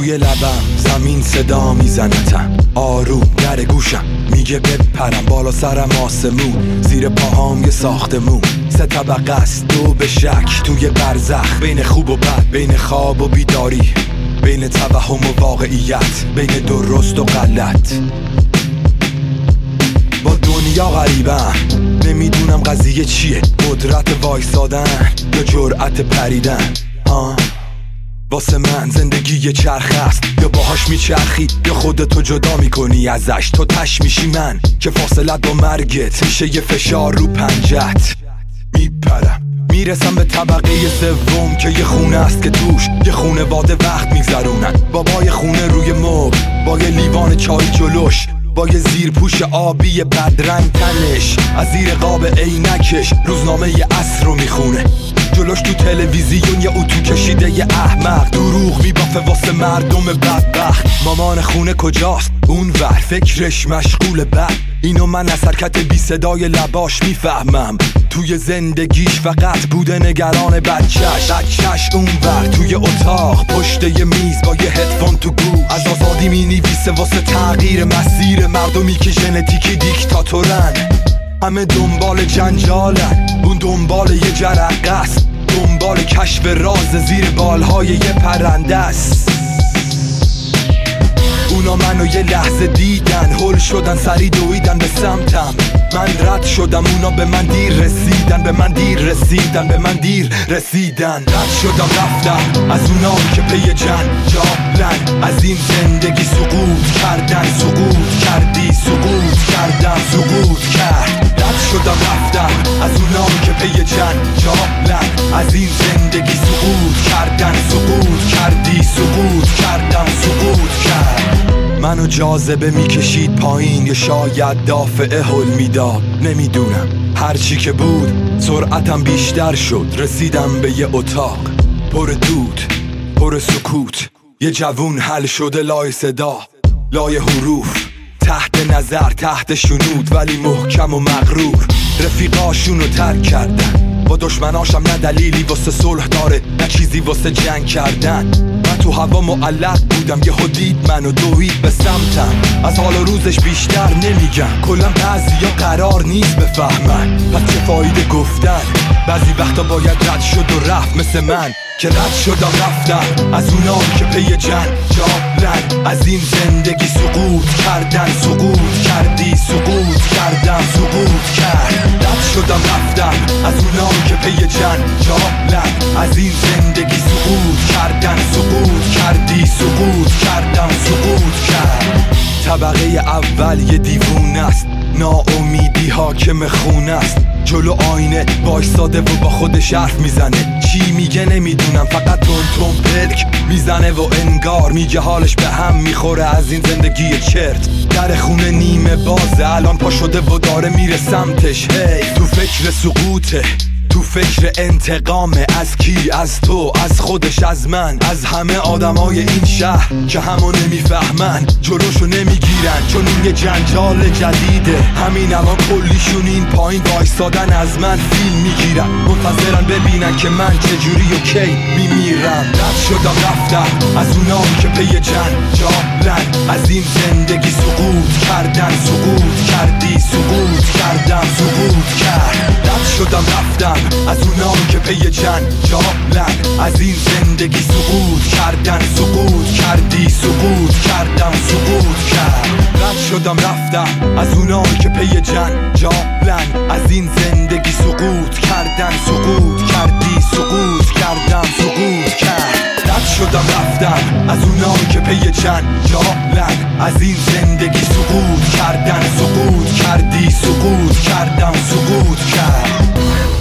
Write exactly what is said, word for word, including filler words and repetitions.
روی لبم زمین صدا میزنتم، آروم در گوشم میگه بپرم، بالا سرم آسمون، زیر پاهام یه ساختمون، سه طبقه است دو به شک توی برزخ، بین خوب و بد، بین خواب و بیداری، بین توهم و واقعیت، بین درست و غلط. با دنیا غریبم، نمیدونم قضیه چیه، قدرت وایسادن یا جرأت پریدن. ها واسه من زندگی یه چرخ است، یا باهاش میچرخی یا خودتو جدا میکنی ازش. تو تش میشی من که فاصلت با مرگت میشه یه فشار رو پنجت. میپرم میرسم به طبقه سوم که یه خونه است که توش یه خونواده وقت میگذرونن. بابای خونه روی مبل با یه لیوان چای جلوش، با یه زیر پوش آبی بدرنگ تنش، از زیر قاب عینکش روزنامه یه عصر رو میخونه. جلوش تو تلویزیون یه اتو کشیده یه احمق، دروغ میبافه واسه مردم بدبخت. مامان خونه کجاست؟ اون ور فکرش مشغول بد. اینو من از حرکت بی صدای لباش میفهمم، توی زندگیش فقط بوده نگران بچهش. بچهش اون ور توی اتاق پشت یه میز با یه هدفون تو گوش، از آزادی می نویسه واسه تغییر مسیر مردمی که ژنتیکی دیکتاتورن. همه دنبال جنجالن، اون دنبال یه جرقه است، دنبال کشف راز زیر بالهای یه پرنده است. اونا منو یه لحظه دیدن، هل شدن سری دویدن به سمتم. من رد شدم، اونا به من دیر رسیدن، به من دیر رسیدن، به من دیر رسیدن. رد شدم رفتم از اونا که پی جنجالن، از این زندگی سقوط کردن. سقوط کردی سقوط کردم سقوط کرد. رد شدم رفتم از اونا که پی جنجالن، از این زندگی سقوط کردن. سقوط کردی سقوط کردم سقوط کرد. منو جاذبه میکشید پایین، یا شاید دافعه هل میداد، نمیدونم. هرچی که بود سرعتم بیشتر شد، رسیدم به یه اتاق پر دود پر سکوت. یه جوون حل شده لای صدا لای حروف، تحت نظر تحت شنود ولی محکم و مغرور. رفیقاشونو ترک کردن، با دشمناشم نه دلیلی واسه صلح داره نه چیزی واسه جنگ کردن. من تو هوا معلق بودم، یهو دید منو دوید به سمتم. از حال و روزش بیشتر نمیگم، کلا بعضیا قرار نیست بفهمن، پس چه فایده گفتن. بعضی وقتا باید رد شد و رفت، مثل من که رد شدم رفتم از اونا که پی جنجالن، از این زندگی سقوط کردن. سقوط کردی سقوط کردم سقوط کرد. رد شدم رفتم از اونا که پی جنجالن، از این زندگی سقوط کردن. سقوط کردی سقوط کردم سقوط کرد. طبقه اول یه دیوونه است، ناامیدی حاکم خونه است. جلو آینه وایساده و با خودش حرف میزنه، چی میگه نمیدونم، فقط تون تون پلک میزنه و انگار میگه حالش به هم میخوره از این زندگی چرت. در خونه نیمه بازه، الان پا شده و داره میره سمتش. هی تو فکر سقوطه، تو فکر انتقامه. از کی؟ از تو، از خودش، از من، از همه آدمای این شهر که همو نمیفهمن، جلوشو نمیگیرن چون این یه جنجال جدیده. همین الان کلیشون این پایین وایسادن از من فیلم میگیرن، منتظرن ببینن که من چجوری و کی میمیرم. رد شدم رفتم از اونا که پی جنجالن، از این زندگی سقوط کردن. سقوط کردی سقوط کردم سقوط کرد. رد شدم رفتم از اونا که پی جنجالن، از این زندگی سقوط کردن. سقوط کردی سقوط کردم سقوط کرد. رد شدم رفتم از اونا که پی جنجالن، از این زندگی سقوط کردن. سقوط کردی سقوط کردم سقوط کرد. رد شدم رفتم از اونا که پی جنجالن، از این زندگی سقوط کردن. سقوط کردی سقوط کردم سقوط کرد.